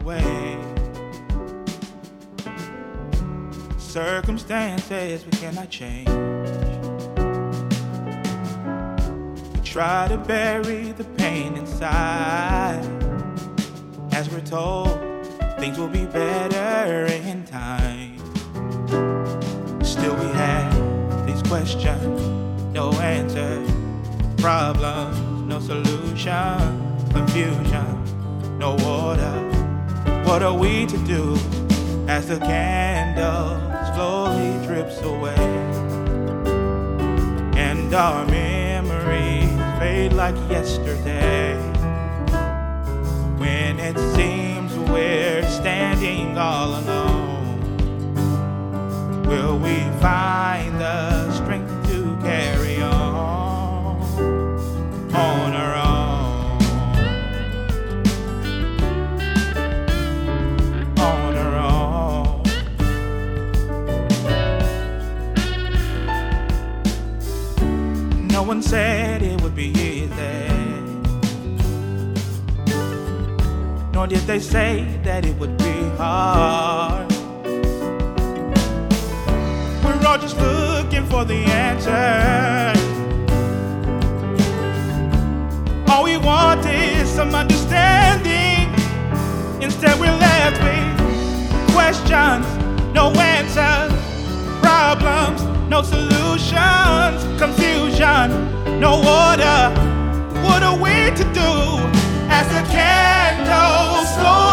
away. Circumstances we cannot change. We try to bury the pain inside, as we're told things will be better in time. Still we have these questions, no answers, problems, no solution, confusion, no order. What are we to do as the candle slowly drips away and our memories fade like yesterday? When it seems we're standing all alone, will we find the strength to carry on our own, on our own? No one said it would be easy, nor did they say that it would be hard. We're all just looking for the answers. All we want is some understanding. Instead we're left with questions, no answers, problems, no solutions, confusion, no order. What are we to do as the candle slows